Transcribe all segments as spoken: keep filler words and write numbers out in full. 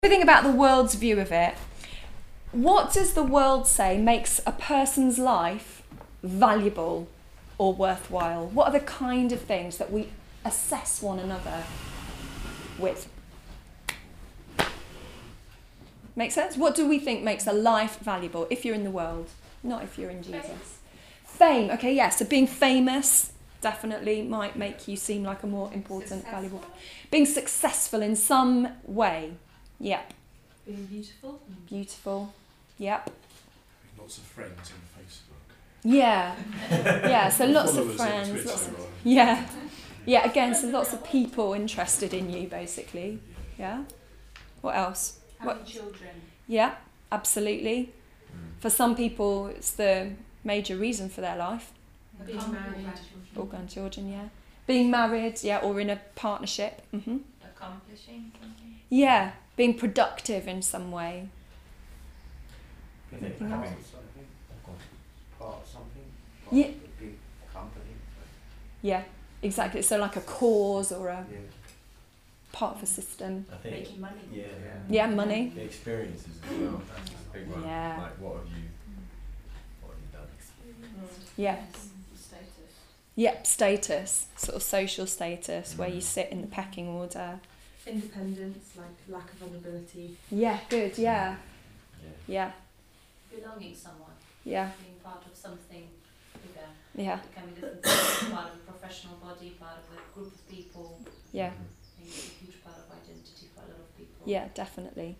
Everything about the world's view of it. What does the world say makes a person's life valuable or worthwhile? What are the kind of things that we assess one another with? Make sense? What do we think makes a life valuable if you're in the world, not if you're in Jesus? Fame. Fame. Okay, yeah. So being famous definitely might make you seem like a more important, successful. valuable. Being successful in some way. Yep. Being beautiful. Beautiful. Yep. Lots of friends on Facebook. Yeah. Yeah, so lots of friends. Lots of, yeah. Yeah, again, so lots of people interested in you, basically. Yeah. What else? Having what? children. Yeah, absolutely. For some people, it's the major reason for their life. Being married. Or grandchildren, yeah. Being married, yeah, or in a partnership. Mm-hmm. Accomplishing something. Yeah, being productive in some way. Anything Anything else? Something, part of something, part Yeah. of a big company. Yeah, exactly. So like a cause or a Yeah. part of a system. I think, Making money. yeah, Yeah, money. the experiences as well. That's a big one. Yeah. Like, what have you, what have you done? Yeah. Status. Yep, status, sort of social status, where you sit in the pecking order. Independence, like lack of vulnerability. Yeah, good, yeah. Yeah. Yeah, Belonging somewhere, yeah, being part of something bigger. yeah, It can be different things, part of a professional body, part of a group of people. yeah, I think it's a huge part of identity for a lot of people. yeah, definitely.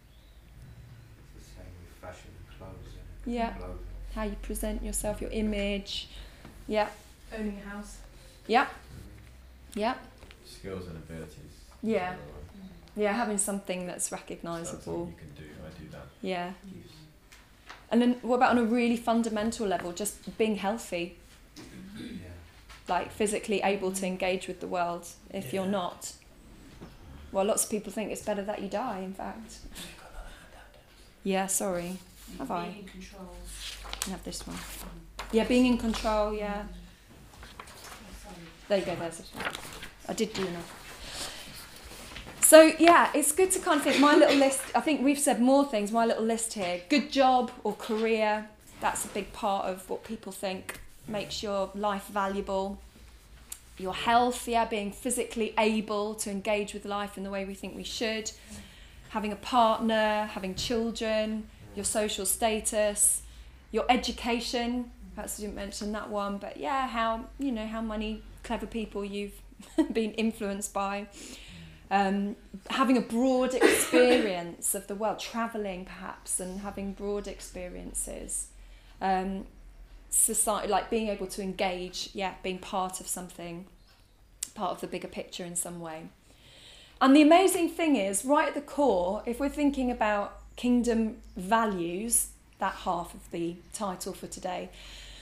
It's the same with fashion, clothes and Yeah, clothing. how you present yourself, your image. Yeah, Owning a house. yeah, yeah, Skills and abilities. Yeah. as well. yeah, having something that's Something recognisable. you can do. I do that. Yeah. Yes. And then what about on a really fundamental level, just being healthy, Yeah. like physically able to engage with the world if you're Yeah. not? Well, lots of people think it's better that you die, in fact. Yeah, sorry. Have being I? in control. I can have this one. Yeah, being in control, yeah. Sorry. There you go, there's it. I did do enough. So, yeah, it's good to kind of think, my little list, I think we've said more things, my little list here. Good job or career, that's a big part of what people think makes your life valuable. Your health, yeah, being physically able to engage with life in the way we think we should. Having a partner, having children, your social status, your education. Perhaps I didn't mention that one, but yeah, how, you know, how many clever people you've been influenced by. Um, having a broad experience of the world, travelling perhaps, and having broad experiences. Um, society, like being able to engage, yeah, being part of something, part of the bigger picture in some way. And the amazing thing is, right at the core, if we're thinking about kingdom values, that half of the title for today,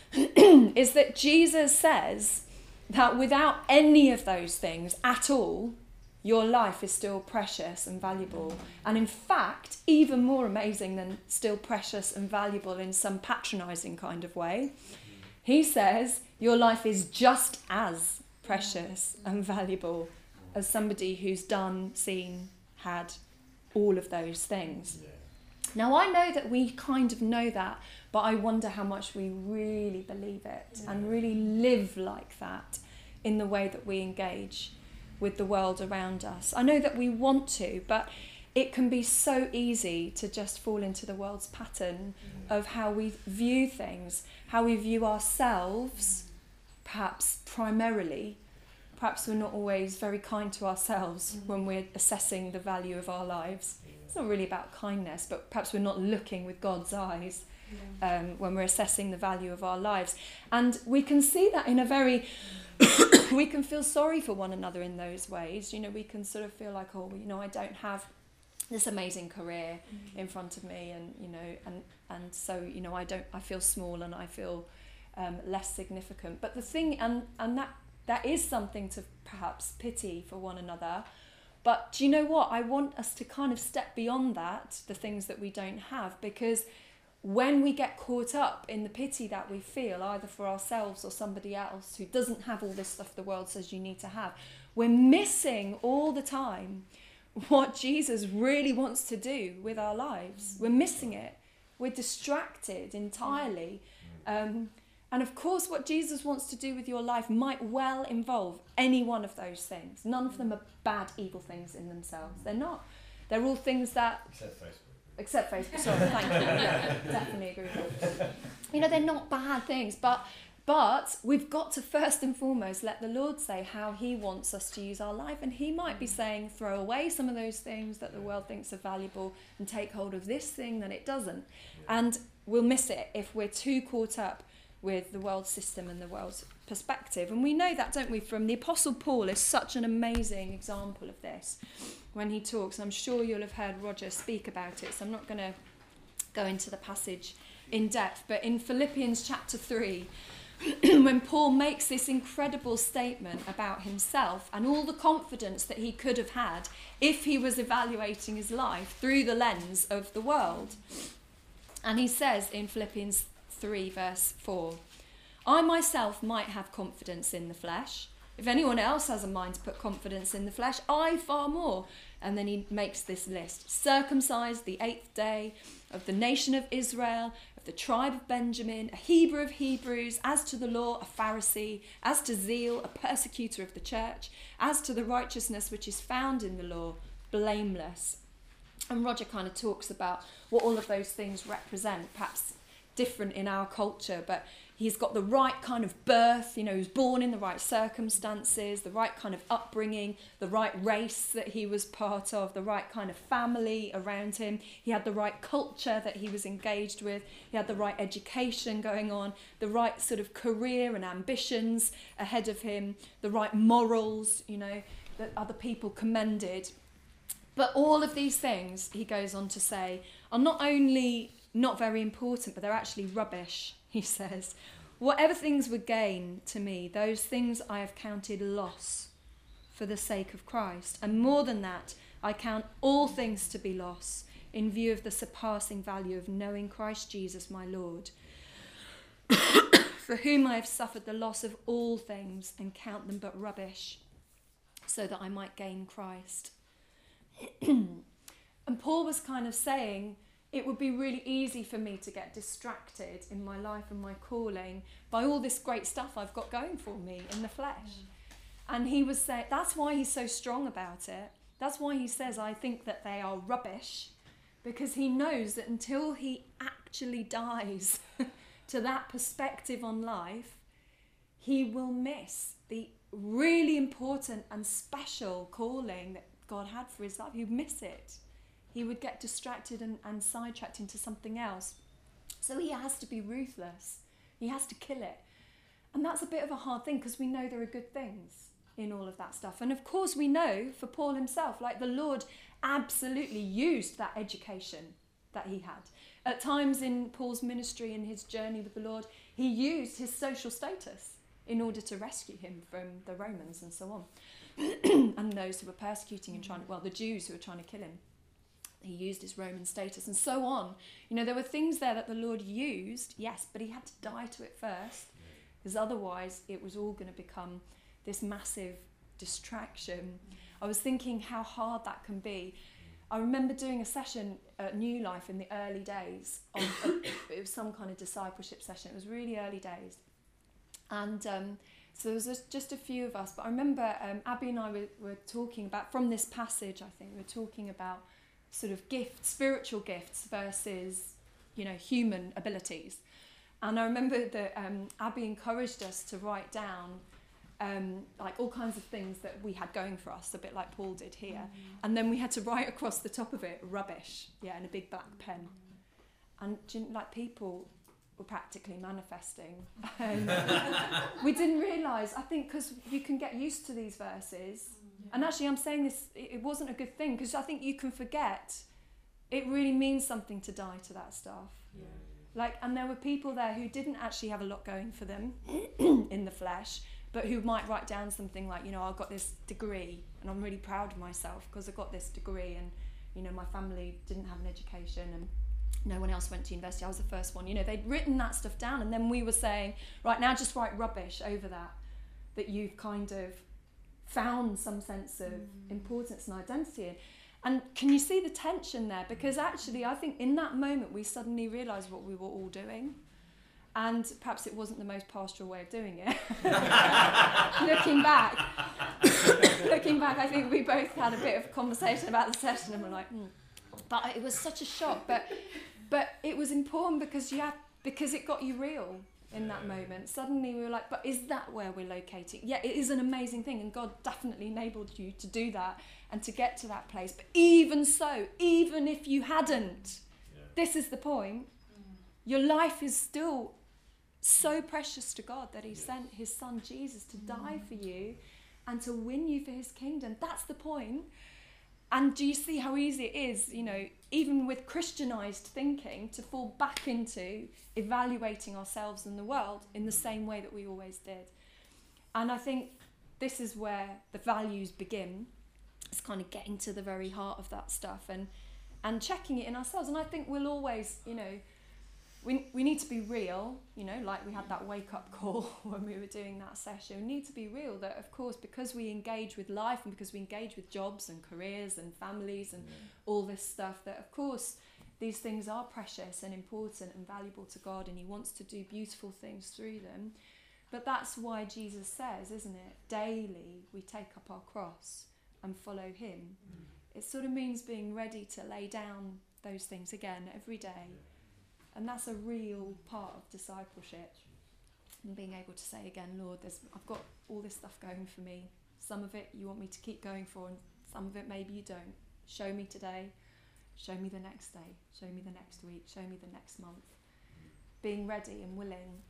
is that Jesus says that without any of those things at all, your life is still precious and valuable. And in fact, even more amazing than still precious and valuable in some patronising kind of way, he says your life is just as precious and valuable as somebody who's done, seen, had all of those things. Yeah. Now, I know that we kind of know that, but I wonder how much we really believe it and really live like that in the way that we engage with the world around us. I know that we want to, but it can be so easy to just fall into the world's pattern of how we view things, how we view ourselves, perhaps primarily. Perhaps we're not always very kind to ourselves mm-hmm. when we're assessing the value of our lives. It's not really about kindness, but perhaps we're not looking with God's eyes yeah. um, when we're assessing the value of our lives. And we can see that in a very... we can feel sorry for one another in those ways. You know, we can sort of feel like, oh, you know, I don't have this amazing career mm-hmm. in front of me, and you know, and and so you know, I don't, I feel small and I feel um, less significant. But the thing, and and that that is something to perhaps pity for one another. But do you know what? I want us to kind of step beyond that, the things that we don't have, because when we get caught up in the pity that we feel, either for ourselves or somebody else who doesn't have all this stuff the world says you need to have, we're missing all the time what Jesus really wants to do with our lives. We're missing it. We're distracted entirely. Um, and of course, what Jesus wants to do with your life might well involve any one of those things. None of them are bad, evil things in themselves. They're not. They're all things that... Except Facebook. Except Facebook, sorry, thank you. Yeah, definitely agree with that. You know, they're not bad things, but but we've got to first and foremost let the Lord say how he wants us to use our life. And he might be saying, throw away some of those things that the world thinks are valuable and take hold of this thing that it doesn't. And we'll miss it if we're too caught up with the world system and the world's perspective. And we know that, don't we, from the Apostle Paul is such an amazing example of this when he talks. I'm sure you'll have heard Roger speak about it, so I'm not going to go into the passage in depth. But in Philippians chapter three, when Paul makes this incredible statement about himself and all the confidence that he could have had if he was evaluating his life through the lens of the world. And he says in Philippians three verse four, I myself might have confidence in the flesh. If anyone else has a mind to put confidence in the flesh, I far more. And then he makes this list. Circumcised the eighth day, of the nation of Israel, of the tribe of Benjamin, a Hebrew of Hebrews, as to the law, a Pharisee, as to zeal, a persecutor of the church, as to the righteousness which is found in the law, blameless. And Roger kind of talks about what all of those things represent, perhaps different in our culture, but he's got the right kind of birth, you know, he was born in the right circumstances, the right kind of upbringing, the right race that he was part of, the right kind of family around him. He had the right culture that he was engaged with. He had the right education going on, the right sort of career and ambitions ahead of him, the right morals, you know, that other people commended. But all of these things, he goes on to say, are not only not very important, but they're actually rubbish, he says. Whatever things were gain to me, those things I have counted loss for the sake of Christ. And more than that, I count all things to be loss in view of the surpassing value of knowing Christ Jesus my Lord, for whom I have suffered the loss of all things and count them but rubbish, so that I might gain Christ. And Paul was kind of saying, it would be really easy for me to get distracted in my life and my calling by all this great stuff I've got going for me in the flesh. Mm. And he was saying, that's why he's so strong about it. That's why he says, I think that they are rubbish, because he knows that until he actually dies to that perspective on life, he will miss the really important and special calling that God had for his life. He'd miss it. He would get distracted and, and sidetracked into something else. So he has to be ruthless. He has to kill it. And that's a bit of a hard thing, because we know there are good things in all of that stuff. And of course we know for Paul himself, like the Lord absolutely used that education that he had. At times in Paul's ministry and his journey with the Lord, he used his social status in order to rescue him from the Romans and so on. And those who were persecuting and trying to, well, the Jews who were trying to kill him. He used his Roman status and so on. You know, there were things there that the Lord used, yes, but he had to die to it first, because otherwise it was all going to become this massive distraction. I was thinking how hard that can be. I remember doing a session at New Life in the early days. On a, it was some kind of discipleship session. It was really early days. And um, so there was just, just a few of us. But I remember um, Abby and I were, were talking about, from this passage, I think, we were talking about sort of gifts, spiritual gifts versus, you know, human abilities. And I remember that um, Abby encouraged us to write down um, like all kinds of things that we had going for us, a bit like Paul did here. Mm-hmm. And then we had to write across the top of it, rubbish, yeah, in a big black pen. Mm-hmm. And you know, like people were practically manifesting. Um, we didn't realise, I think, because you can get used to these verses. Yeah. And actually I'm saying this, it, it wasn't a good thing, because I think you can forget it really means something to die to that stuff. Yeah. Like, and there were people there who didn't actually have a lot going for them in the flesh, but who might write down something like, you know, I've got this degree and I'm really proud of myself because I got this degree, and, you know, my family didn't have an education and no one else went to university. I was the first one. You know, they'd written that stuff down, and then we were saying, right, now just write rubbish over that, that you've kind of found some sense of mm. importance and identity in. And can you see the tension there? Because actually, I think in that moment, we suddenly realised what we were all doing. And perhaps it wasn't the most pastoral way of doing it. Looking back, looking back, I think we both had a bit of a conversation about the session, and we're like, hmm. But it was such a shock. But but it was important because you have because it got you real in that moment. Suddenly we were like, but is that where we're locating? Yeah, it is an amazing thing, and God definitely enabled you to do that and to get to that place. But even so, even if you hadn't, Yeah. this is the point. Your life is still so precious to God that he sent his son Jesus to die for you and to win you for his kingdom. That's the point. And do you see how easy it is, you know, even with Christianized thinking, to fall back into evaluating ourselves and the world in the same way that we always did? And I think this is where the values begin. It's kind of getting to the very heart of that stuff and and checking it in ourselves. And I think we'll always, you know, we we need to be real, you know, like we had that wake-up call when we were doing that session. We need to be real that, of course, because we engage with life and because we engage with jobs and careers and families and Yeah. all this stuff, that, of course, these things are precious and important and valuable to God, and he wants to do beautiful things through them. But that's why Jesus says, isn't it, daily we take up our cross and follow him. Mm. It sort of means being ready to lay down those things again every day. And that's a real part of discipleship. And being able to say again, Lord, there's, I've got all this stuff going for me. Some of it you want me to keep going for, and some of it maybe you don't. Show me today. Show me the next day. Show me the next week. Show me the next month. Being ready and willing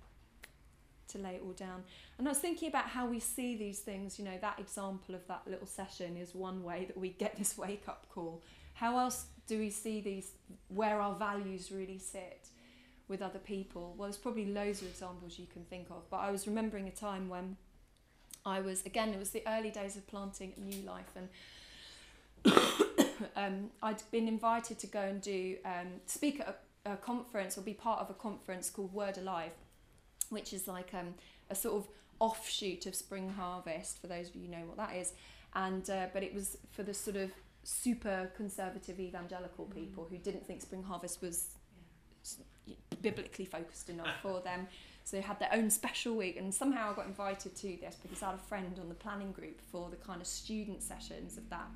to lay it all down. And I was thinking about how we see these things, you know, that example of that little session is one way that we get this wake-up call. How else do we see these, where our values really sit with other people? Well, there's probably loads of examples you can think of, but I was remembering a time when I was, again, it was the early days of planting a new life, and um, I'd been invited to go and do, um, speak at a, a conference or be part of a conference called Word Alive, which is like um, a sort of offshoot of Spring Harvest, for those of you who know what that is. And uh, but it was for the sort of super conservative evangelical people who didn't think Spring Harvest was biblically focused enough for them. So they had their own special week, and somehow I got invited to this because I had a friend on the planning group for the kind of student sessions of that.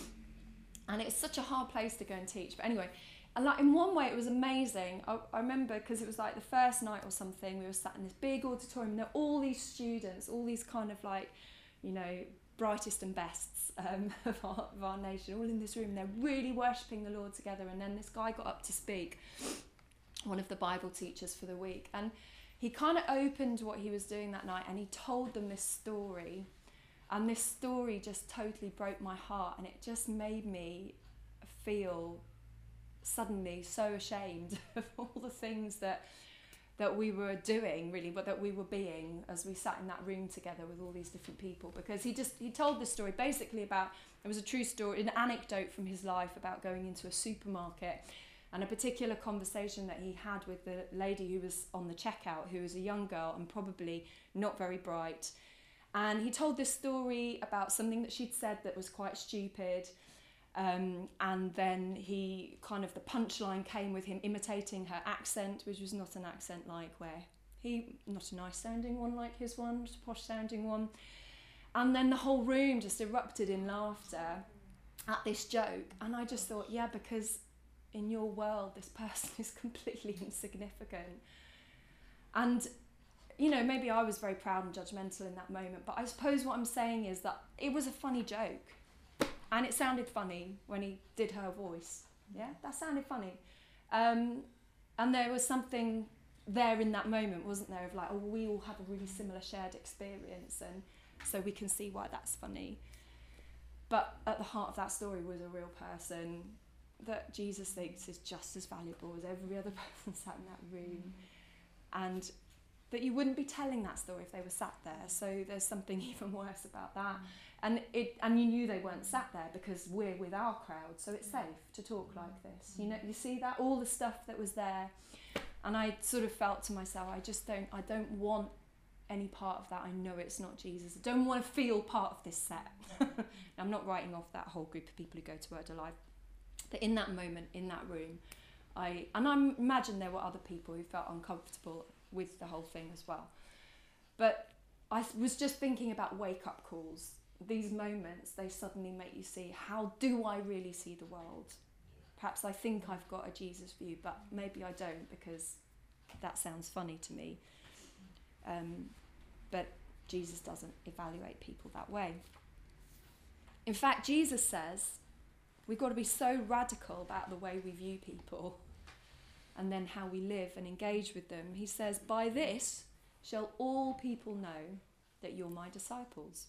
And it's such a hard place to go and teach. But anyway, and like in one way it was amazing. I, I remember because it was like the first night or something, we were sat in this big auditorium, and there were all these students, all these kind of like, you know, brightest and bests um, of, our, of our nation, all in this room. They're really worshipping the Lord together. And then this guy got up to speak, one of the Bible teachers for the week, and he kind of opened what he was doing that night, and he told them this story, and this story just totally broke my heart, and it just made me feel suddenly so ashamed of all the things that that we were doing, really, but that we were being as we sat in that room together with all these different people. Because he just he told this story basically about, it was a true story, an anecdote from his life about going into a supermarket, and a particular conversation that he had with the lady who was on the checkout, who was a young girl and probably not very bright. And he told this story about something that she'd said that was quite stupid. Um, and then he kind of, the punchline came with him imitating her accent, which was not an accent like where he, not a nice sounding one like his one, just a posh sounding one. And then the whole room just erupted in laughter at this joke. And I just thought, yeah, because in your world, this person is completely insignificant. And, you know, maybe I was very proud and judgmental in that moment, but I suppose what I'm saying is that it was a funny joke. And it sounded funny when he did her voice. Yeah, that sounded funny. Um, and there was something there in that moment, wasn't there, of like, oh, we all have a really similar shared experience, and so we can see why that's funny. But at the heart of that story was a real person that Jesus thinks is just as valuable as every other person sat in that room. And that you wouldn't be telling that story if they were sat there. So there's something even worse about that. And it and you knew they weren't sat there because we're with our crowd, so it's safe to talk like this. You know, you see that, all the stuff that was there. And I sort of felt to myself, I just don't I don't want any part of that, I know it's not Jesus. I don't want to feel part of this set. I'm not writing off that whole group of people who go to Word Alive. But in that moment, in that room, I and I imagine there were other people who felt uncomfortable with the whole thing as well. But I was just thinking about wake-up calls. These moments, they suddenly make you see, how do I really see the world? Perhaps I think I've got a Jesus view, but maybe I don't, because that sounds funny to me. Um, but Jesus doesn't evaluate people that way. In fact, Jesus says we've got to be so radical about the way we view people and then how we live and engage with them. He says, by this shall all people know that you're my disciples.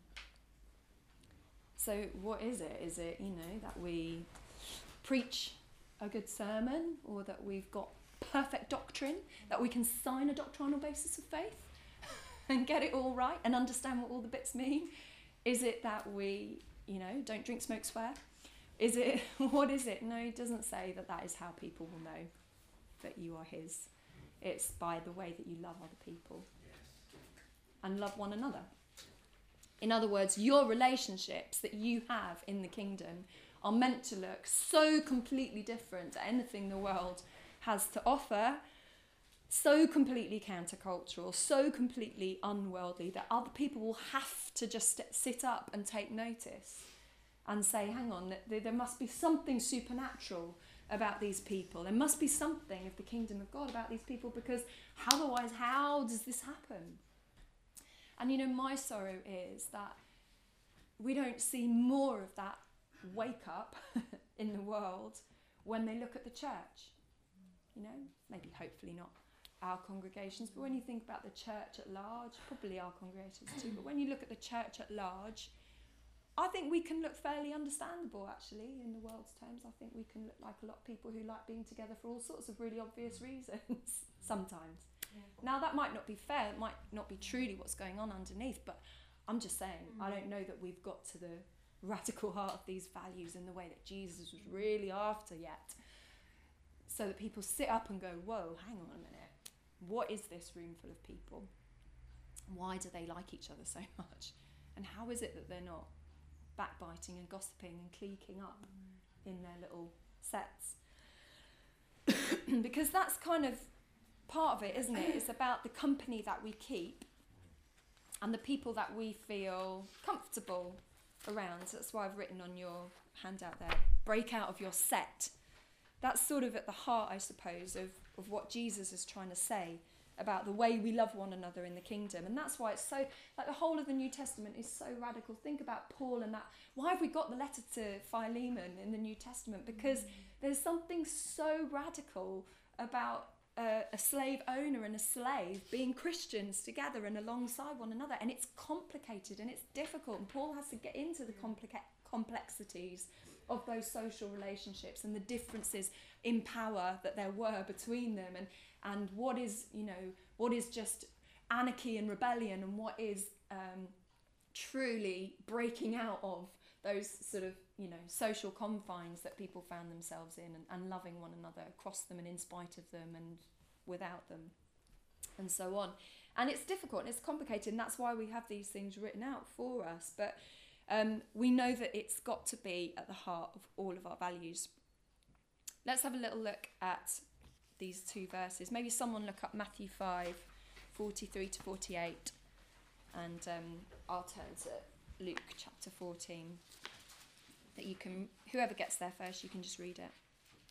So what is it? Is it, you know, that we preach a good sermon, or that we've got perfect doctrine, that we can sign a doctrinal basis of faith and get it all right and understand what all the bits mean? Is it that we, you know, don't drink, smoke, swear? Is it, what is it? No, he doesn't say that that is how people will know that you are his. It's by the way that you love other people and love one another. In other words, your relationships that you have in the kingdom are meant to look so completely different to anything the world has to offer, so completely countercultural, so completely unworldly, that other people will have to just sit up and take notice and say, hang on, there must be something supernatural about these people. There must be something of the kingdom of God about these people, because otherwise, how does this happen? And you know, my sorrow is that we don't see more of that wake up in the world when they look at the church. You know, maybe hopefully not our congregations, but when you think about the church at large, probably our congregations too, but when you look at the church at large, I think we can look fairly understandable, actually, in the world's terms. I think we can look like a lot of people who like being together for all sorts of really obvious reasons, sometimes. Yeah. Now, that might not be fair, it might not be truly what's going on underneath, but I'm just saying, mm. I don't know that we've got to the radical heart of these values in the way that Jesus was really after yet. So that people sit up and go, whoa, hang on a minute, what is this room full of people? Why do they like each other so much? And how is it that they're not backbiting and gossiping and cliquing up mm. in their little sets? Because that's kind of part of it, isn't it? It's about the company that we keep and the people that we feel comfortable around. So that's why I've written on your handout there, break out of your set. That's sort of at the heart, I suppose, of, of what Jesus is trying to say about the way we love one another in the kingdom. And that's why it's so, like the whole of the New Testament is so radical. Think about Paul and that. Why have we got the letter to Philemon in the New Testament? Because mm. there's something so radical about a, a slave owner and a slave being Christians together and alongside one another. And it's complicated and it's difficult. And Paul has to get into the complica- complexities of those social relationships and the differences in power that there were between them, and and what is, you know, what is just anarchy and rebellion, and what is um, truly breaking out of those sort of, you know, social confines that people found themselves in, and, and loving one another across them and in spite of them and without them, and so on. And it's difficult and it's complicated, and that's why we have these things written out for us. But Um, we know that it's got to be at the heart of all of our values. Let's have a little look at these two verses. Maybe someone look up Matthew five, forty-three to forty-eight, and um, I'll turn to Luke chapter fourteen. That you can, whoever gets there first, you can just read it.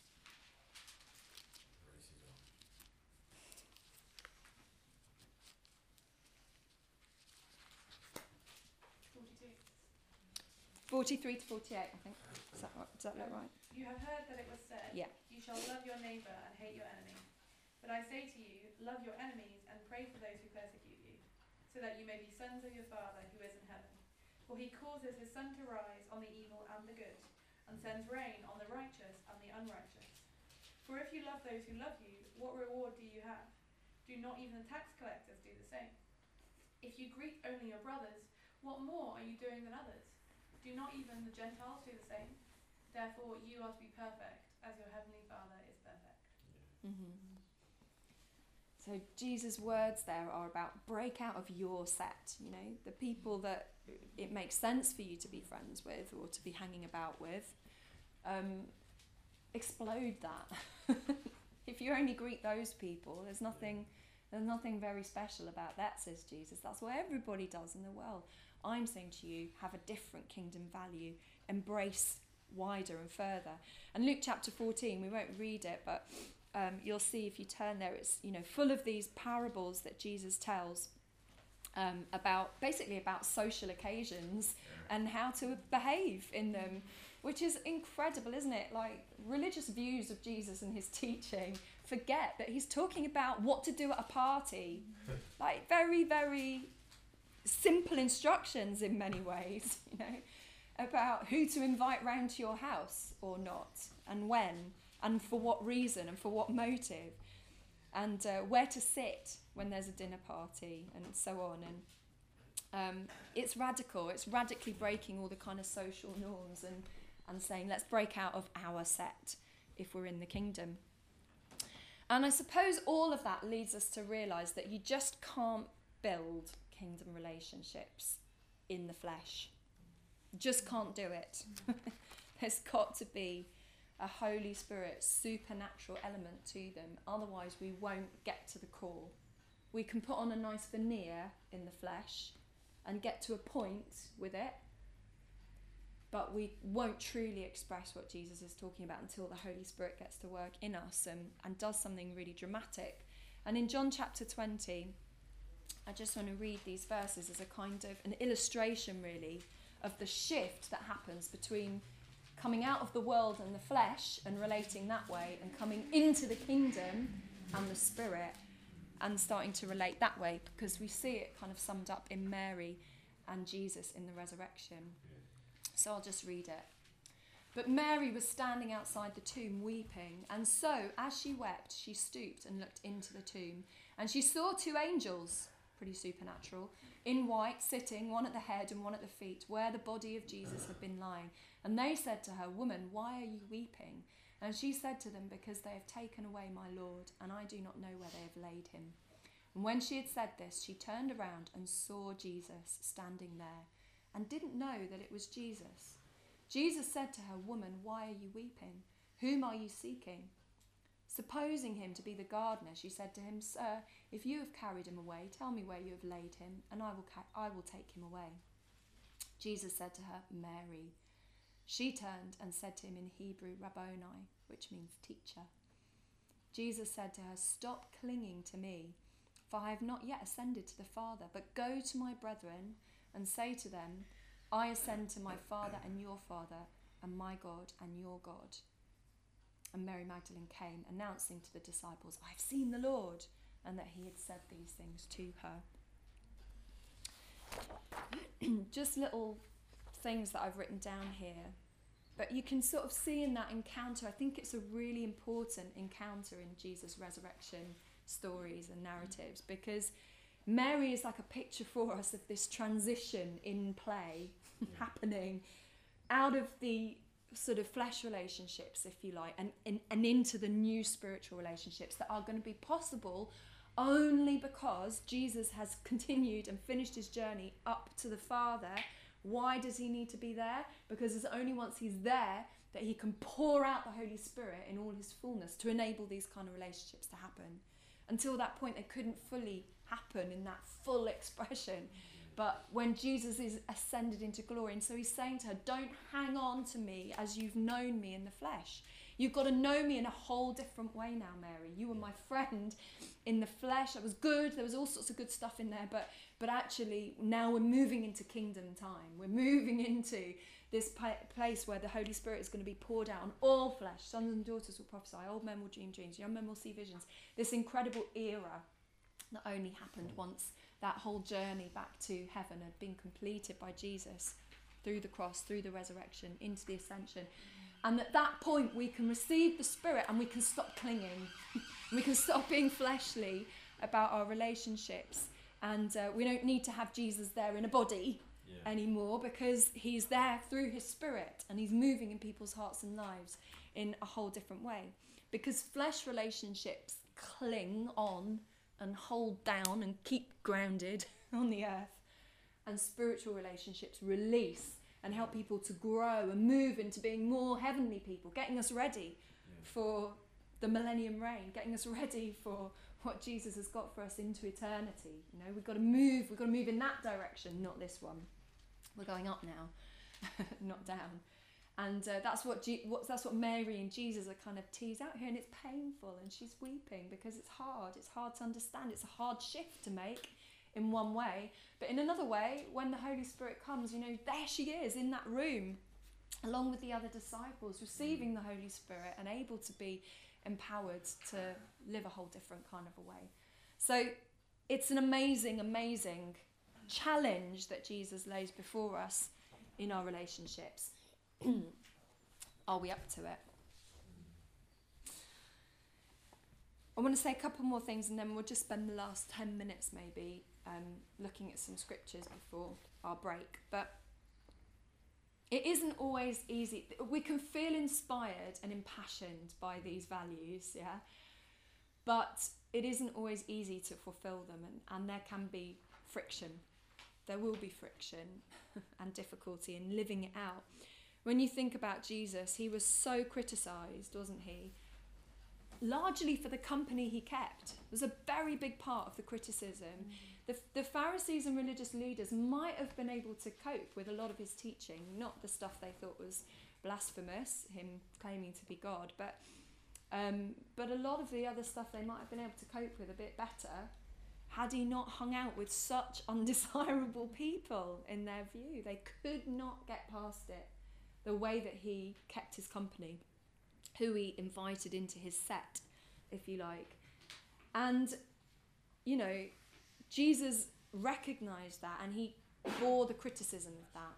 forty-three to forty-eight, I think. Is that, right? Does that look right? You have heard that it was said, yeah. You shall love your neighbour and hate your enemy. But I say to you, love your enemies and pray for those who persecute you, so that you may be sons of your Father who is in heaven. For he causes his sun to rise on the evil and the good, and sends rain on the righteous and the unrighteous. For if you love those who love you, what reward do you have? Do not even the tax collectors do the same? If you greet only your brothers, what more are you doing than others? Do not even the Gentiles do the same? Therefore, you are to be perfect, as your heavenly Father is perfect. Mm-hmm. So Jesus' words there are about break out of your set, you know, the people that it makes sense for you to be friends with or to be hanging about with. Um, explode that. If you only greet those people, there's nothing, there's nothing very special about that, says Jesus. That's what everybody does in the world. I'm saying to you, have a different kingdom value, embrace wider and further. And Luke chapter fourteen, we won't read it, but um, you'll see if you turn there, it's, you know, full of these parables that Jesus tells um, about, basically about social occasions and how to behave in them, which is incredible, isn't it? Like, religious views of Jesus and his teaching forget that he's talking about what to do at a party. Like, very, very simple instructions in many ways, you know, about who to invite round to your house or not, and when, and for what reason, and for what motive, and uh, where to sit when there's a dinner party, and so on. And um, it's radical. It's radically breaking all the kind of social norms and, and saying, let's break out of our set if we're in the kingdom. And I suppose all of that leads us to realise that you just can't build kingdom relationships in the flesh. Just can't do it. There's got to be a Holy Spirit supernatural element to them, otherwise we won't get to the core. We can put on a nice veneer in the flesh and get to a point with it, but we won't truly express what Jesus is talking about until the Holy Spirit gets to work in us and, and does something really dramatic. And in John chapter twenty, I just want to read these verses as a kind of an illustration, really, of the shift that happens between coming out of the world and the flesh and relating that way, and coming into the kingdom and the Spirit and starting to relate that way, because we see it kind of summed up in Mary and Jesus in the resurrection. So I'll just read it. But Mary was standing outside the tomb weeping, and so as she wept, she stooped and looked into the tomb, and she saw two angels, pretty supernatural, in white, sitting, one at the head and one at the feet, where the body of Jesus had been lying. And they said to her, "Woman, why are you weeping?" And she said to them, "Because they have taken away my Lord, and I do not know where they have laid him." And when she had said this, she turned around and saw Jesus standing there, and didn't know that it was Jesus. Jesus said to her, "Woman, why are you weeping? Whom are you seeking?" Supposing him to be the gardener, she said to him, "Sir, if you have carried him away, tell me where you have laid him, and I will ca- I will take him away." Jesus said to her, "Mary." She turned and said to him in Hebrew, "Rabboni," which means teacher. Jesus said to her, "Stop clinging to me, for I have not yet ascended to the Father, but go to my brethren and say to them, I ascend to my Father and your Father, and my God and your God." And Mary Magdalene came, announcing to the disciples, "I've seen the Lord," and that he had said these things to her. Just little things that I've written down here. But you can sort of see in that encounter, I think it's a really important encounter in Jesus' resurrection stories and narratives, because Mary is like a picture for us of this transition in play happening out of the sort of flesh relationships, if you like, and, and, and into the new spiritual relationships that are going to be possible only because Jesus has continued and finished his journey up to the Father. Why does he need to be there? Because it's only once he's there that he can pour out the Holy Spirit in all his fullness to enable these kind of relationships to happen. Until that point, they couldn't fully happen in that full expression. But when Jesus is ascended into glory, and so he's saying to her, don't hang on to me as you've known me in the flesh. You've got to know me in a whole different way now, Mary. You were my friend in the flesh. That was good. There was all sorts of good stuff in there. But but actually, now we're moving into kingdom time. We're moving into this place where the Holy Spirit is going to be poured out on all flesh. Sons and daughters will prophesy. Old men will dream dreams. Young men will see visions. This incredible era that only happened once that whole journey back to heaven had been completed by Jesus through the cross, through the resurrection, into the ascension. And at that point, we can receive the Spirit and we can stop clinging. We can stop being fleshly about our relationships. And uh, we don't need to have Jesus there in a body yeah. anymore, because he's there through his Spirit and he's moving in people's hearts and lives in a whole different way. Because flesh relationships cling on and hold down and keep grounded on the earth, and spiritual relationships release and help people to grow and move into being more heavenly people, getting us ready Yeah. for the millennium reign, getting us ready for what Jesus has got for us into eternity. You know, we've got to move, we've got to move in that direction, not this one. We're going up now, not down. And uh, that's what, G- what that's what Mary and Jesus are kind of teased out here, and it's painful, and she's weeping because it's hard. It's hard to understand. It's a hard shift to make in one way, but in another way, when the Holy Spirit comes, you know, there she is in that room, along with the other disciples, receiving the Holy Spirit and able to be empowered to live a whole different kind of a way. So it's an amazing, amazing challenge that Jesus lays before us in our relationships. Are we up to it? I want to say a couple more things, and then we'll just spend the last ten minutes maybe um, looking at some scriptures before our break. But it isn't always easy. We can feel inspired and impassioned by these values, yeah? But it isn't always easy to fulfill them, and, and there can be friction. There will be friction and difficulty in living it out. When you think about Jesus, he was so criticised, wasn't he? Largely for the company he kept. It was a very big part of the criticism. Mm. The, the Pharisees and religious leaders might have been able to cope with a lot of his teaching, not the stuff they thought was blasphemous, him claiming to be God, but um, but a lot of the other stuff they might have been able to cope with a bit better had he not hung out with such undesirable people in their view. They could not get past it, the way that he kept his company, who he invited into his set, if you like. And, you know, Jesus recognised that, and he bore the criticism of that.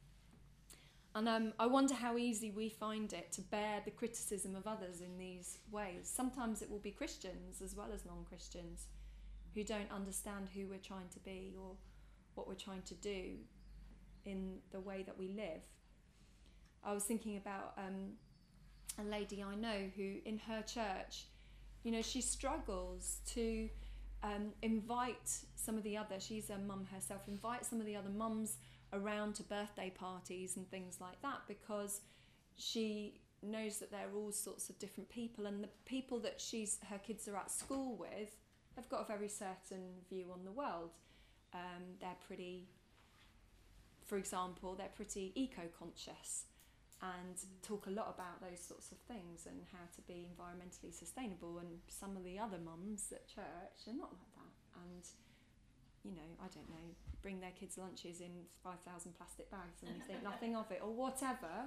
And um, I wonder how easy we find it to bear the criticism of others in these ways. Sometimes it will be Christians as well as non-Christians who don't understand who we're trying to be or what we're trying to do in the way that we live. I was thinking about um, a lady I know who in her church, you know, she struggles to um, invite some of the other, she's a mum herself, invite some of the other mums around to birthday parties and things like that, because she knows that there are all sorts of different people, and the people that she's her kids are at school with, they've got a very certain view on the world. Um, they're pretty, for example, they're pretty eco-conscious and talk a lot about those sorts of things and how to be environmentally sustainable. And some of the other mums at church are not like that. And, you know, I don't know, bring their kids' lunches in five thousand plastic bags and think nothing of it or whatever.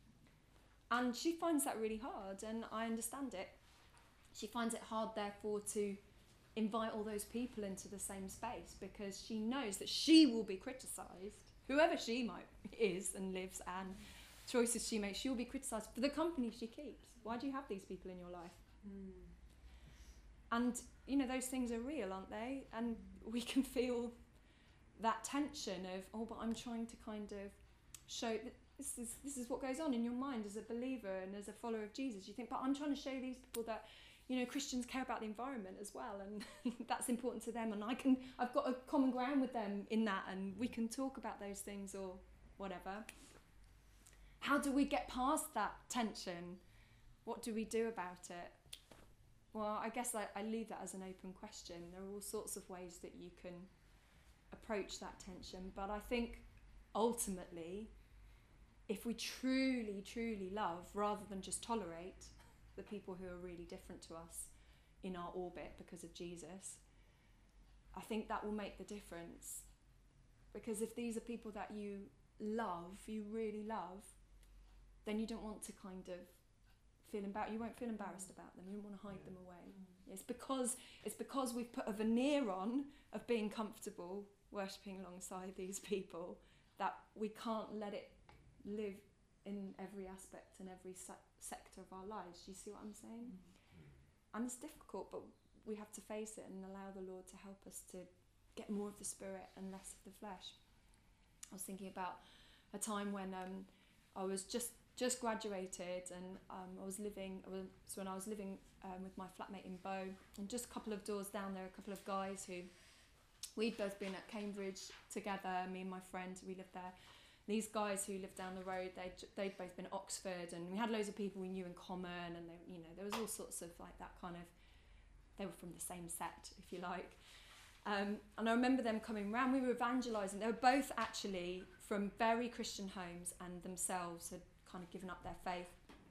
And she finds that really hard, and I understand it. She finds it hard, therefore, to invite all those people into the same space, because she knows that she will be criticised, whoever she might is and lives and choices she makes, she will be criticised for the company she keeps. Why do you have these people in your life? Mm. And, you know, those things are real, aren't they? And we can feel that tension of, oh, but I'm trying to kind of show that this is this is what goes on in your mind as a believer and as a follower of Jesus. You think, but I'm trying to show these people that, you know, Christians care about the environment as well, and that's important to them, and I can I've got a common ground with them in that, and we can talk about those things or whatever. How do we get past that tension? What do we do about it? Well, I guess I, I leave that as an open question. There are all sorts of ways that you can approach that tension, but I think ultimately, if we truly, truly love, rather than just tolerate, the people who are really different to us in our orbit because of Jesus, I think that will make the difference. Because if these are people that you love, you really love, then you don't want to kind of feel embarrassed. You won't feel embarrassed about them. You don't want to hide yeah. them away. Mm. It's because it's because we've put a veneer on of being comfortable worshipping alongside these people that we can't let it live in every aspect and every se- sector of our lives. Do you see what I'm saying? Mm. And it's difficult, but we have to face it and allow the Lord to help us to get more of the Spirit and less of the flesh. I was thinking about a time when um, I was just just graduated, and um, I was living, I was, so when I was living um, with my flatmate in Bow, and just a couple of doors down there, a couple of guys who, we'd both been at Cambridge together, me and my friend, we lived there. These guys who lived down the road, they'd, they'd both been at Oxford, and we had loads of people we knew in common, and they, you know, there was all sorts of like that kind of, they were from the same set, if you like. Um, and I remember them coming round, we were evangelising. They were both actually from very Christian homes and themselves had kind of given up their faith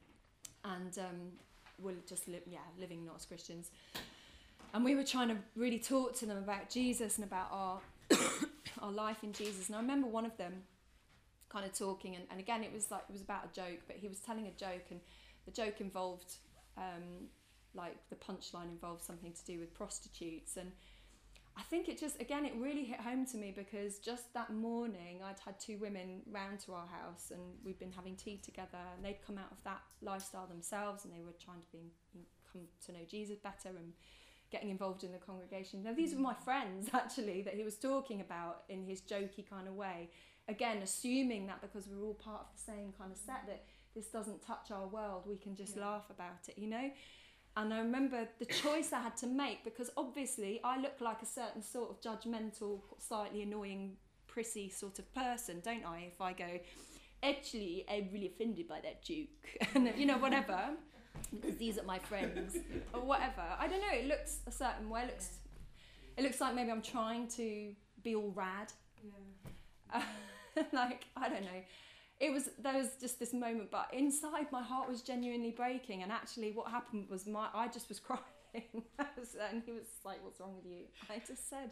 and um, were just li- yeah, living not as Christians. And we were trying to really talk to them about Jesus and about our our life in Jesus. And I remember one of them kind of talking, and, and again it was like it was about a joke, but he was telling a joke, and the joke involved um, like the punchline involved something to do with prostitutes. And I think it just, again, it really hit home to me because just that morning I'd had two women round to our house and we'd been having tea together, and they'd come out of that lifestyle themselves, and they were trying to be, come to know Jesus better and getting involved in the congregation. Now, these were my friends, actually, that he was talking about in his jokey kind of way. Again, assuming that because we're all part of the same kind of set, that this doesn't touch our world, we can just yeah. laugh about it, you know? And I remember the choice I had to make, because obviously I look like a certain sort of judgmental, slightly annoying, prissy sort of person, don't I? If I go, actually, I'm really offended by that joke, and you know, whatever, because these are my friends, or whatever. I don't know, it looks a certain way. It looks, it looks like maybe I'm trying to be all rad. Yeah. Uh, like, I don't know. It was, there was just this moment, but inside my heart was genuinely breaking, and actually what happened was my I just was crying. And he was like, what's wrong with you? I just said,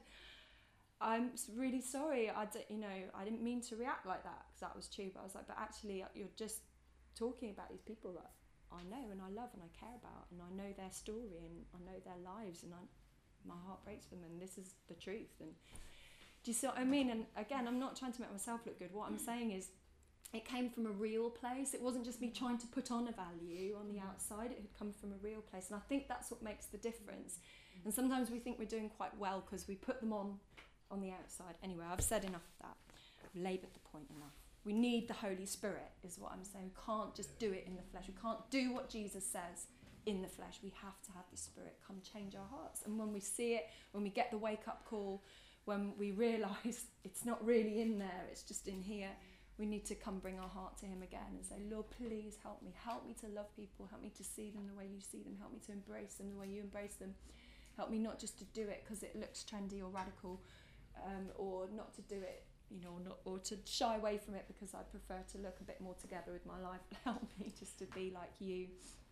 I'm really sorry, I d- you know, I didn't mean to react like that, because that was true, but I was like, but actually you're just talking about these people that I know and I love and I care about, and I know their story and I know their lives, and I, my heart breaks for them, and this is the truth. And do you see what I mean? And again, I'm not trying to make myself look good. What I'm saying is, it came from a real place. It wasn't just me trying to put on a value on the outside. It had come from a real place. And I think that's what makes the difference. And sometimes we think we're doing quite well because we put them on on the outside. Anyway, I've said enough of that. I've laboured the point enough. We need the Holy Spirit, is what I'm saying. We can't just do it in the flesh. We can't do what Jesus says in the flesh. We have to have the Spirit come change our hearts. And when we see it, when we get the wake-up call, when we realise it's not really in there, it's just in here, we need to come bring our heart to him again and say, Lord, please help me. Help me to love people. Help me to see them the way you see them. Help me to embrace them the way you embrace them. Help me not just to do it because it looks trendy or radical, um, or not to do it, you know, or, not, or to shy away from it because I prefer to look a bit more together with my life. Help me just to be like you.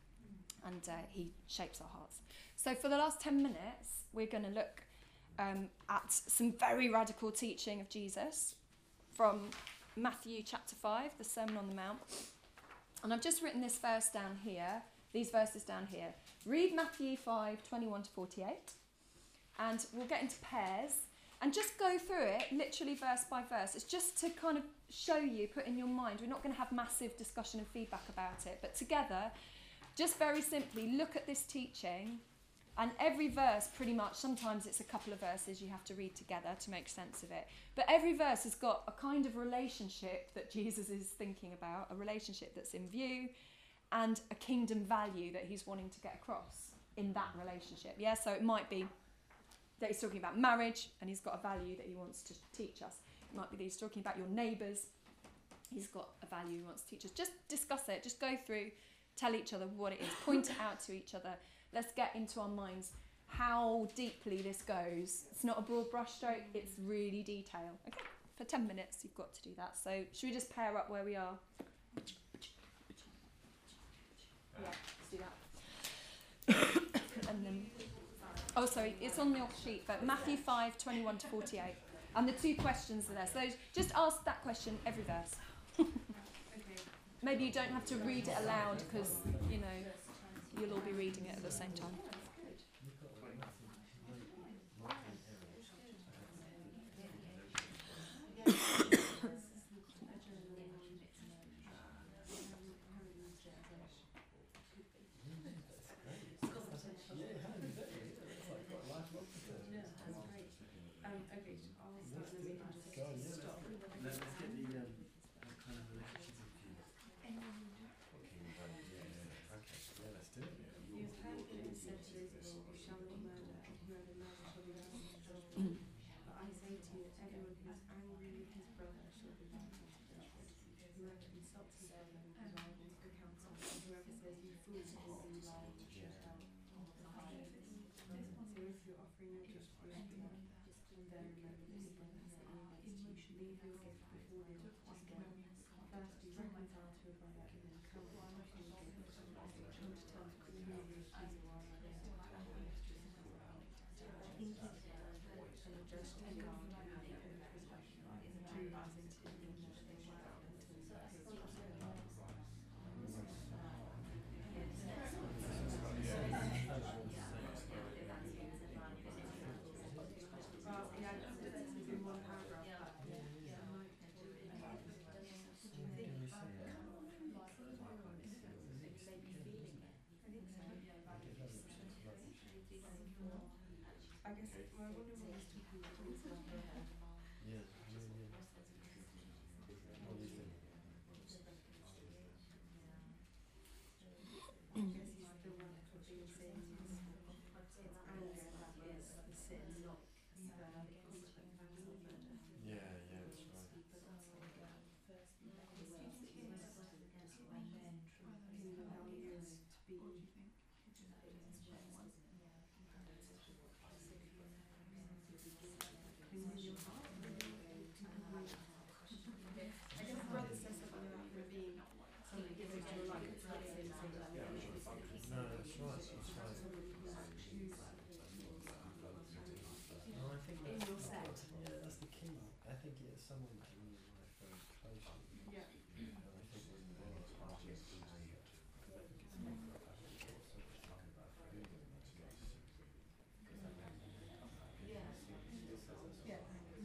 And uh, he shapes our hearts. So for the last ten minutes, we're going to look um, at some very radical teaching of Jesus from Matthew chapter five, the Sermon on the Mount. And I've just written this verse down here, these verses down here. Read Matthew five, twenty-one to forty-eight, and we'll get into pairs and just go through it literally verse by verse. It's just to kind of show you, put in your mind. We're not going to have massive discussion and feedback about it, but together, just very simply look at this teaching. And every verse, pretty much, sometimes it's a couple of verses you have to read together to make sense of it. But every verse has got a kind of relationship that Jesus is thinking about, a relationship that's in view, and a kingdom value that he's wanting to get across in that relationship. Yeah, so it might be that he's talking about marriage, and he's got a value that he wants to teach us. It might be that he's talking about your neighbours. He's got a value he wants to teach us. Just discuss it. Just go through, tell each other what it is, point it out to each other. Let's get into our minds how deeply this goes. It's not a broad brushstroke, it's really detailed. Okay, for ten minutes you've got to do that. So should we just pair up where we are? Yeah, let's do that. And then, oh sorry, it's on your sheet, but Matthew five, twenty-one to forty-eight. And the two questions are there. So just ask that question every verse. Maybe you don't have to read it aloud because, you know, you'll all be reading it at the same time. Um, okay, I'll start and then we can just stop. Let's get the um, kind of relationship view. like consultancy level as well, with the council, whoever says you fools will be like, shut out. So if you're offering your gift to your giver, and then remember this again, that you need to leave your gift before the altar again. First you reconcile to a brother, and then come and offer your gift, come to terms with who you is who you are, and then and just take on and have your own perspective. True as into the image they shall until the Well, yeah, this is in one paragraph, but yeah. I guess, well, I wonder what he's talking about when he's like, Yeah, yeah, yeah. What do you think? I guess he's the one for being saying it's anger that is the sin, not the consequence. Yeah, yeah, that's right. Depending on how he is to be. In your heart. I guess the brother says something about him being somebody given to your life. It's not saying something like that. No, that's right, that's right. Somebody who's, who's No, I think in that's, your set. yeah, that's the key. I think it's someone that you life very closely. Yeah. And I think when they're part of it, Yeah.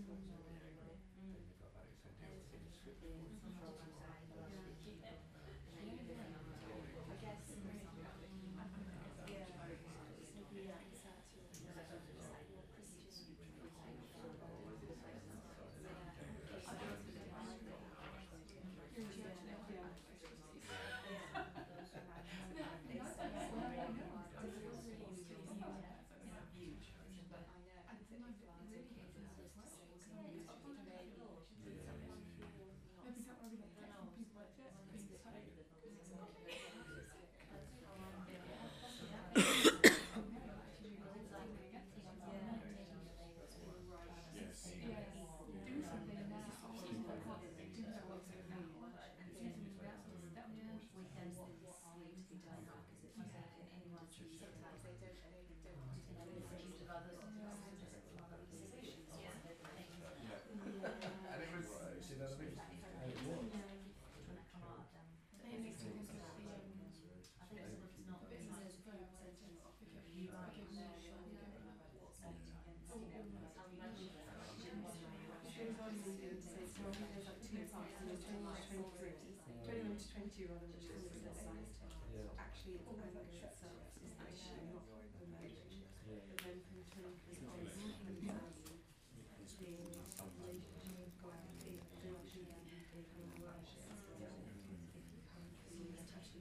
twenty-one to twenty-two rather than twenty says actually it's anger itself is the issue, not the motivation. But then from twenty-three onwards, being in relationship with God, being direction and becoming worship, being attached to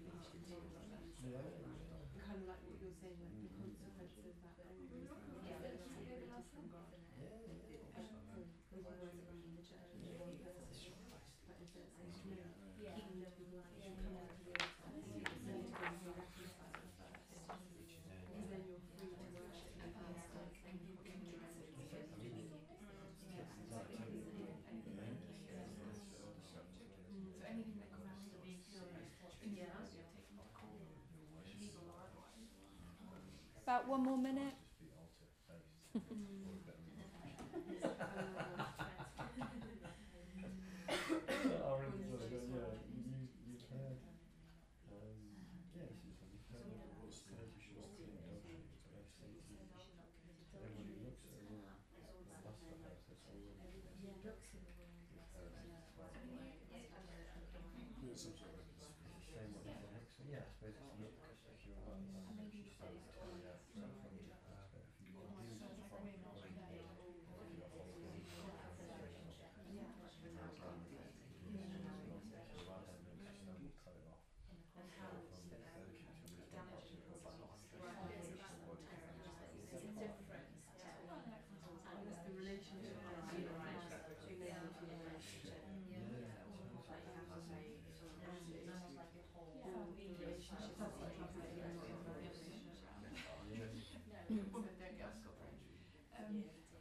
kind of like what you're saying, like the consequence of that anger is separated from God. Because you won't be in the church and you won't be able to but if it's a community, keeping them like you come out to the altar, you need to go and be reconciled first. Because then you're free to worship and ask like and you can do it. So anything that comes out of being furious, yeah, you're taking the call, legal or otherwise. About one more minute. I really was, but yeah, you, you've heard, um, yeah, this is what you've heard, what's thirty short thing, adultery, it's basically, everybody looks at the world, that's the house, that's all the world. You've heard it as well. It's some sort of It's the same one as the next one, yeah, I suppose it's not, if you're right, it's actually starting to find out from the perspective you can use it from, or you can, if you're holding, The relationship is you know, if you're in a relationship. Like you have to say Um,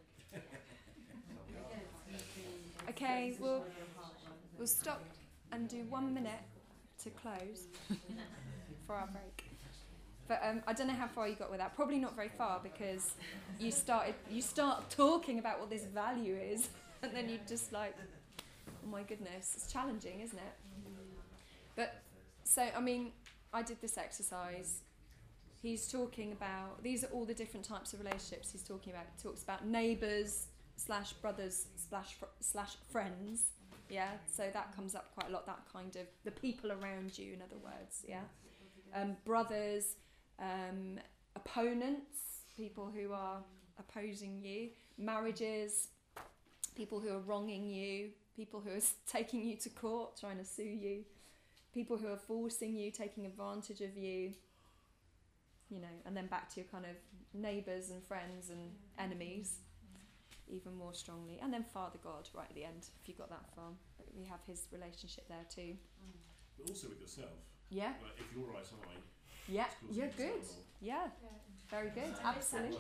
okay, we'll we'll stop and do one minute to close for our break. But um, I don't know how far you got with that. Probably not very far, because you started you start talking about what this value is, and then you just like, oh my goodness, it's challenging, isn't it? But so I mean, I did this exercise. He's talking about, these are all the different types of relationships he's talking about. He talks about neighbours slash brothers slash fr- slash friends. Yeah, so that comes up quite a lot. That kind of the people around you, in other words. Yeah, um, brothers. Um, opponents, people who are opposing you, marriages, people who are wronging you, people who are taking you to court, trying to sue you, people who are forcing you, taking advantage of you, you know, and then back to your kind of neighbours and friends and enemies, even more strongly. And then Father God, right at the end, if you got that far. We have his relationship there too. But also with yourself. Yeah. Like if your eyes eye, Yeah, it's causing you're you good. trouble. Yeah, very good. Absolutely.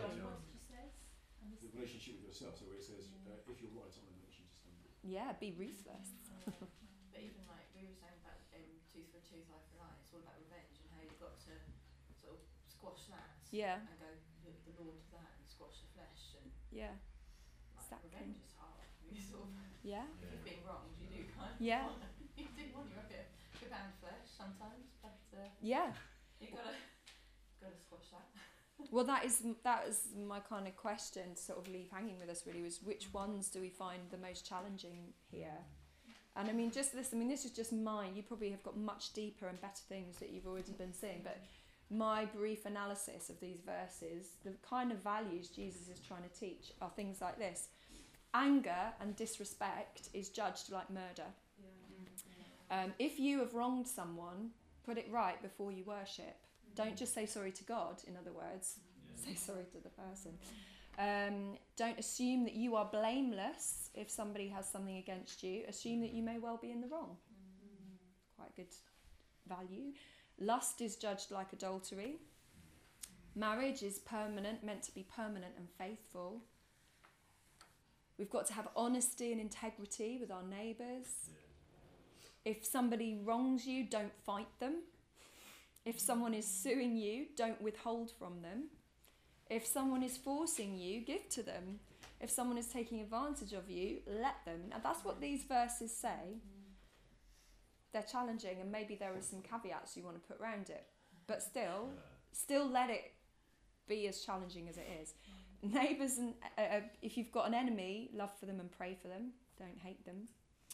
The relationship with yourself. So where it says, uh, if you're right, someone makes you to stumble. Yeah, be ruthless. But even like we were saying about um, tooth for a tooth, eye for an eye, it's all about revenge and how you've got to sort of squash that Yeah, and go the, the Lord to that and squash the flesh and yeah, like Exactly. revenge is hard. You sort of yeah, if you're being wronged, you do kind of Yeah. want, you do want your bit of bound flesh sometimes, but uh, yeah. you gotta gotta squash that. Well, that is that is my kind of question to sort of leave hanging with us. Really, was which ones do we find the most challenging here? And I mean, just this. I mean, this is just mine. You probably have got much deeper and better things that you've already been seeing. But my brief analysis of these verses, the kind of values Jesus is trying to teach, are things like this: anger and disrespect is judged like murder. Um, if you have wronged someone, put it right before you worship. Don't just say sorry to God, in other words. Say sorry to the person. Um, don't assume that you are blameless if somebody has something against you. Assume that you may well be in the wrong. Quite good value. Lust is judged like adultery. Marriage is permanent, meant to be permanent and faithful. We've got to have honesty and integrity with our neighbours. If somebody wrongs you, don't fight them. If someone is suing you, don't withhold from them. If someone is forcing you, give to them. If someone is taking advantage of you, let them. And that's what these verses say. They're challenging, and maybe there are some caveats you want to put around it. But still, still let it be as challenging as it is. Neighbours, and uh, if you've got an enemy, love for them and pray for them. Don't hate them.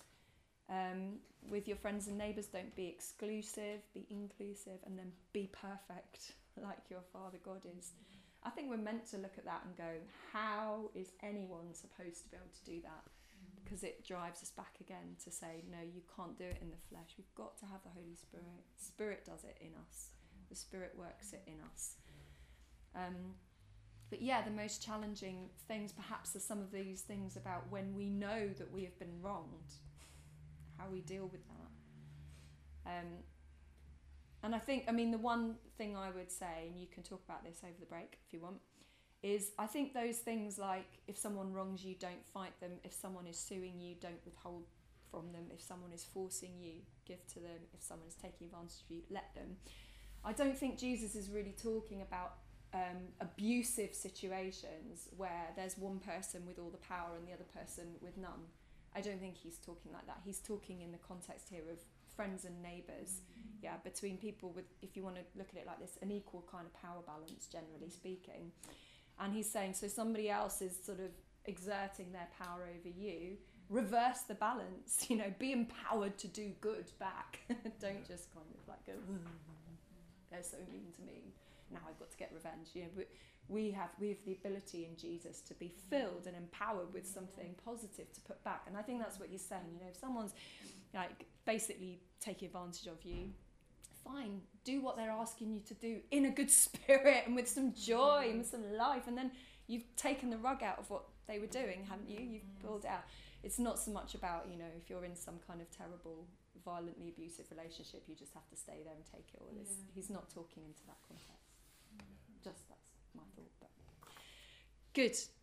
Um, with your friends and neighbours, don't be exclusive, be inclusive, and then be perfect like your Father God is. I think we're meant to look at that and go, how is anyone supposed to be able to do that? Because it drives us back again to say, no, you can't do it in the flesh. We've got to have the Holy Spirit. Spirit does it in us. The Spirit works it in us. Um, but yeah, the most challenging things perhaps are some of these things about when we know that we have been wronged, how we deal with that. Um, and I think, I mean, the one thing I would say, and you can talk about this over the break if you want, is I think those things like if someone wrongs you, don't fight them. If someone is suing you, don't withhold from them. If someone is forcing you, give to them. If someone is taking advantage of you, let them. I don't think Jesus is really talking about um, abusive situations where there's one person with all the power and the other person with none. I don't think he's talking like that. He's talking in the context here of friends and neighbours, yeah, between people with, if you want to look at it like this, an equal kind of power balance, generally speaking. And he's saying, so somebody else is sort of exerting their power over you, reverse the balance, you know, be empowered to do good back. Don't just kind of like go, they're so mean to me, now I've got to get revenge. You know, but we have we have the ability in Jesus to be filled and empowered with something positive to put back. And I think that's what he's saying. You know, if someone's like basically taking advantage of you, fine, do what they're asking you to do in a good spirit and with some joy and with some life. And then you've taken the rug out of what they were doing, haven't you? You've pulled it out. It's not so much about, you know, if you're in some kind of terrible, violently abusive relationship, you just have to stay there and take it all. It's, he's not talking into that context. Just that's my thought. But good.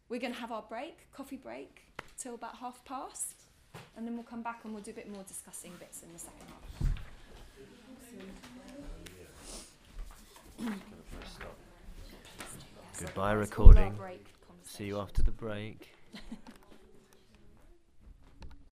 we're going to have our break, coffee break, till about half past, and then we'll come back and we'll do a bit more discussing bits in the second half. Goodbye, That's all our recording. break See you conversation. after the break.